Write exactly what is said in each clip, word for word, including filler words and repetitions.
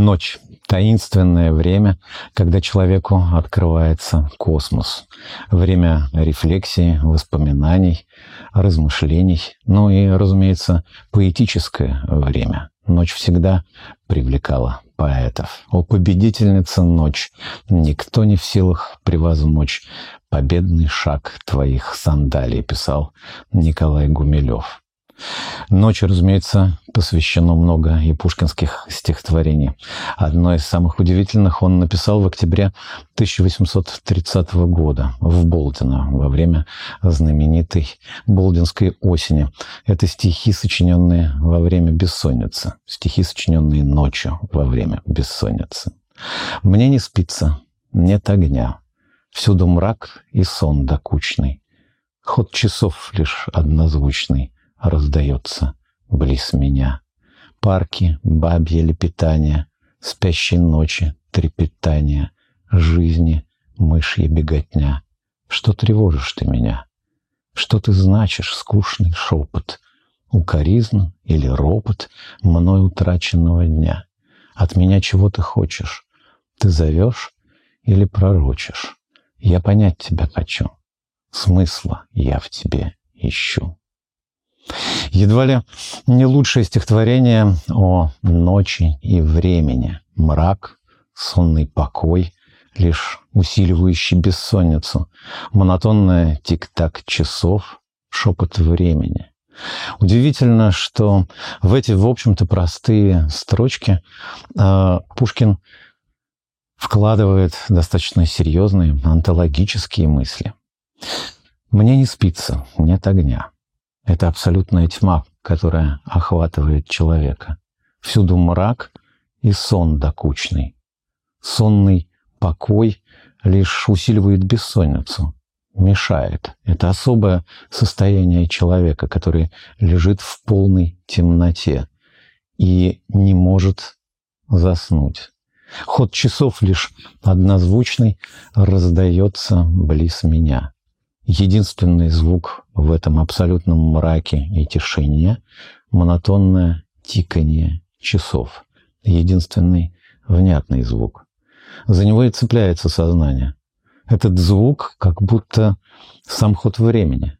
Ночь — таинственное время, когда человеку открывается космос. Время рефлексии, воспоминаний, размышлений. Ну и, разумеется, поэтическое время. Ночь всегда привлекала поэтов. «О, победительница ночь! Никто не в силах превозмочь победный шаг твоих сандалий», писал Николай Гумилев. Ночи, разумеется, посвящено много и пушкинских стихотворений. Одно из самых удивительных он написал в октябре тысяча восемьсот тридцатого года в Болдино во время знаменитой Болдинской осени. Это стихи, сочиненные во время бессонницы. Стихи, сочиненные ночью во время бессонницы. «Мне не спится, нет огня, всюду мрак и сон докучный. Ход часов лишь однозвучный раздается близ меня. Парки, бабье лепетание, спящей ночи трепетание, жизни мышья беготня. Что тревожишь ты меня? Что ты значишь, скучный шепот? Укоризну или ропот мной утраченного дня? От меня чего ты хочешь? Ты зовешь или пророчишь? Я понять тебя хочу. Смысла я в тебе ищу». Едва ли не лучшее стихотворение о ночи и времени. Мрак, сонный покой, лишь усиливающий бессонницу. Монотонная тик-так часов, шепот времени. Удивительно, что в эти, в общем-то, простые строчки э, Пушкин вкладывает достаточно серьезные онтологические мысли. «Мне не спится, нет огня. Это абсолютная тьма, которая охватывает человека. Всюду мрак и сон докучный. Сонный покой лишь усиливает бессонницу, мешает. Это особое состояние человека, который лежит в полной темноте и не может заснуть. Ход часов лишь однозвучный раздается близ меня. Единственный звук в этом абсолютном мраке и тишине — монотонное тиканье часов. Единственный внятный звук. За него и цепляется сознание. Этот звук как будто сам ход времени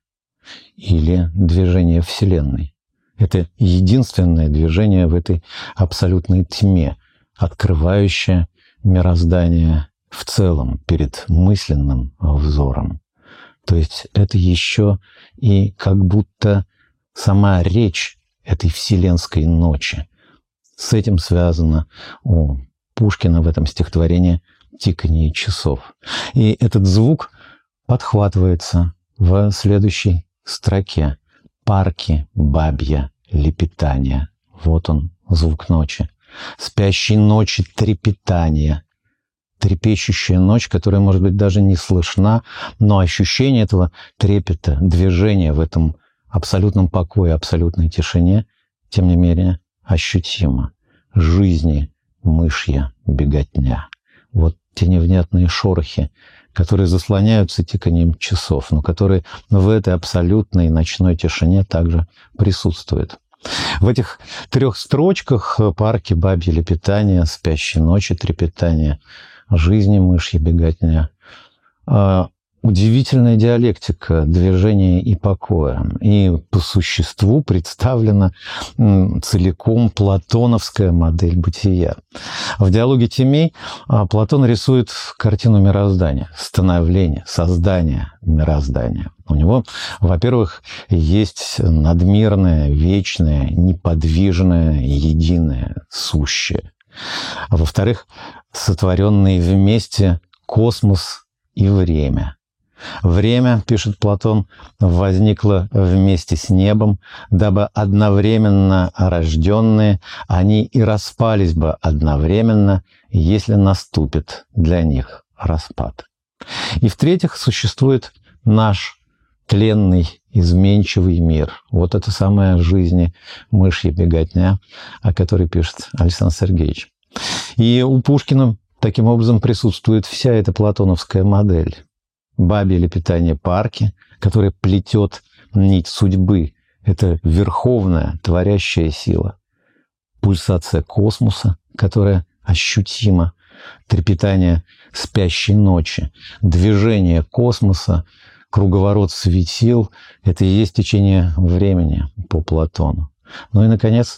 или движение Вселенной. Это единственное движение в этой абсолютной тьме, открывающее мироздание в целом перед мысленным взором. То есть это еще и как будто сама речь этой вселенской ночи. С этим связано у Пушкина в этом стихотворении тиканье часов. И этот звук подхватывается в следующей строке. «Парки, бабья, лепетание». Вот он, звук ночи. «Спящей ночи трепетание». Трепещущая ночь, которая, может быть, даже не слышна, но ощущение этого трепета, движения в этом абсолютном покое, абсолютной тишине, тем не менее, ощутимо. Жизни мышья беготня. Вот те невнятные шорохи, которые заслоняются тиканием часов, но которые в этой абсолютной ночной тишине также присутствуют. В этих трех строчках «Парки, бабье лепетание», «Спящей ночи трепетание», «Жизни мышья беготня» удивительная диалектика движения и покоя. И по существу представлена целиком платоновская модель бытия. В «Диалоге Тимей» Платон рисует картину мироздания, становления, создания мироздания. У него, во-первых, есть надмирное, вечное, неподвижное, единое, сущее. А во-вторых, сотворенные вместе космос и время. Время, пишет Платон, возникло вместе с небом, дабы одновременно рожденные они и распались бы одновременно, если наступит для них распад. И в-третьих, существует наш тленный, изменчивый мир. Вот это самая жизнь мышья беготня, о которой пишет Александр Сергеевич. И у Пушкина таким образом присутствует вся эта платоновская модель. Бабье лепетание парки, которое плетет нить судьбы. Это верховная творящая сила. Пульсация космоса, которая ощутимо трепетание спящей ночи, движение космоса, круговорот светил – это и есть течение времени по Платону. Ну и, наконец,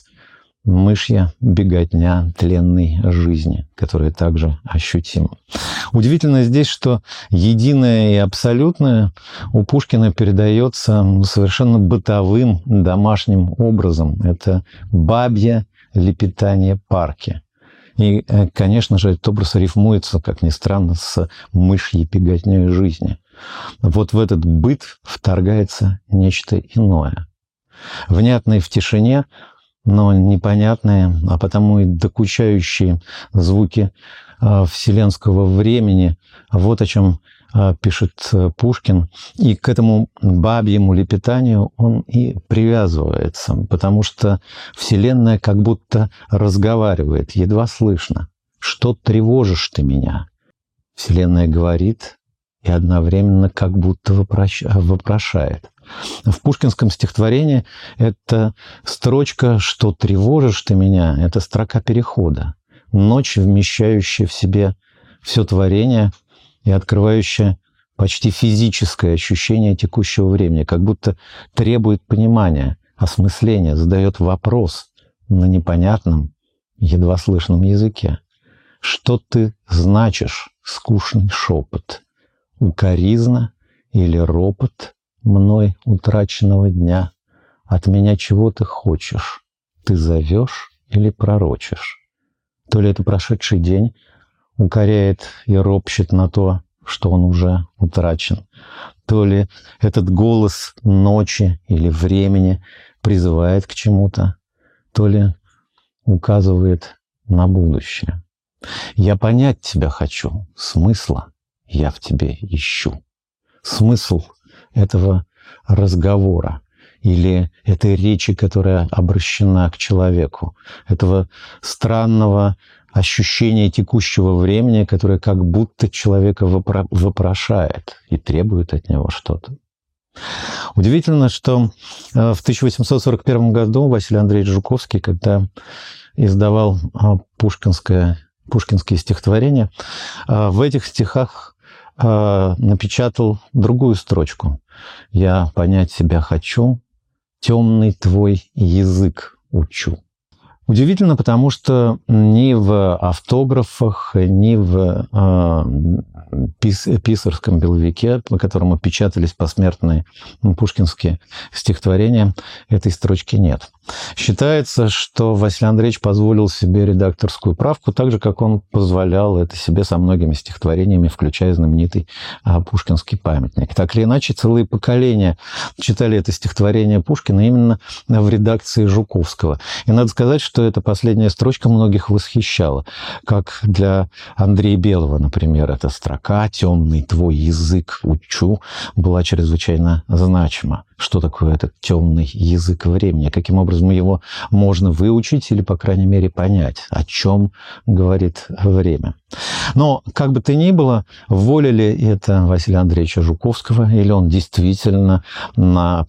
мышья беготня тленной жизни, которая также ощутима. Удивительно здесь, что единое и абсолютное у Пушкина передается совершенно бытовым, домашним образом. Это бабье лепетание парки. И, конечно же, этот образ рифмуется, как ни странно, с мышьей беготней жизни. Вот в этот быт вторгается нечто иное. Внятное в тишине, но непонятные, а потому и докучающие звуки вселенского времени. Вот о чем пишет Пушкин. И к этому бабьему лепетанию он и привязывается, потому что Вселенная как будто разговаривает, едва слышно. «Что тревожишь ты меня?» Вселенная говорит и одновременно как будто вопрошает. В пушкинском стихотворении эта строчка «Что тревожишь ты меня?» – это строка перехода. Ночь, вмещающая в себе все творение и открывающая почти физическое ощущение текущего времени, как будто требует понимания, осмысления, задает вопрос на непонятном, едва слышном языке. «Что ты значишь, скучный шепот? Укоризна или ропот мной утраченного дня? От меня чего ты хочешь? Ты зовешь или пророчишь?» То ли это прошедший день укоряет и ропщет на то, что он уже утрачен, то ли этот голос ночи или времени призывает к чему-то, то ли указывает на будущее. «Я понять тебя хочу, смысла я в тебе ищу». Смысл этого разговора или этой речи, которая обращена к человеку, этого странного ощущения текущего времени, которое как будто человека вопро- вопрошает и требует от него что-то. Удивительно, что в тысяча восемьсот сорок первом году Василий Андреевич Жуковский, когда издавал пушкинское, пушкинские стихотворения, в этих стихах напечатал другую строчку. «Я понять себя хочу, темный твой язык учу». Удивительно, потому что ни в автографах, ни в э, пис, писарском беловике, по которому печатались посмертные пушкинские стихотворения, этой строчки нет. Считается, что Василий Андреевич позволил себе редакторскую правку, так же, как он позволял это себе со многими стихотворениями, включая знаменитый а, пушкинский памятник. Так или иначе, целые поколения читали это стихотворение Пушкина именно в редакции Жуковского. И надо сказать, что эта последняя строчка многих восхищала. Как для Андрея Белого, например, эта строка «Темный твой язык учу» была чрезвычайно значима. Что такое этот темный язык времени? Каким образом его можно выучить или, по крайней мере, понять, о чем говорит время? Но, как бы то ни было, воля ли это Василия Андреевича Жуковского, или он действительно на,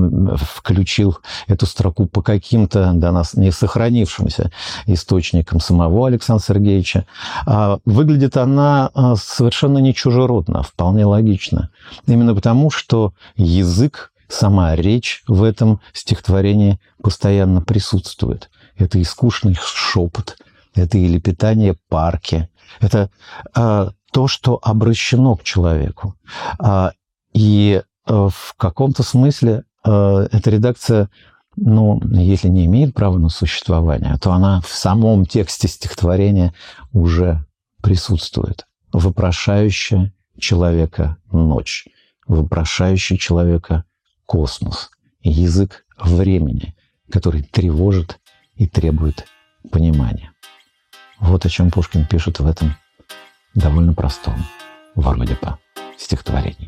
включил эту строку по каким-то до нас не сохранившимся источникам самого Александра Сергеевича, выглядит она совершенно не чужеродно, вполне логично. Именно потому, что язык, сама речь в этом стихотворении постоянно присутствует. Это и скучный шепот, это и лепетание парки, это а, то, что обращено к человеку. А, и а, в каком-то смысле а, эта редакция, ну, если не имеет права на существование, то она в самом тексте стихотворения уже присутствует. Вопрошающая человека ночь, вопрошающий человека космос, язык времени, который тревожит и требует понимания. Вот о чем Пушкин пишет в этом довольно простом, вроде бы, стихотворении.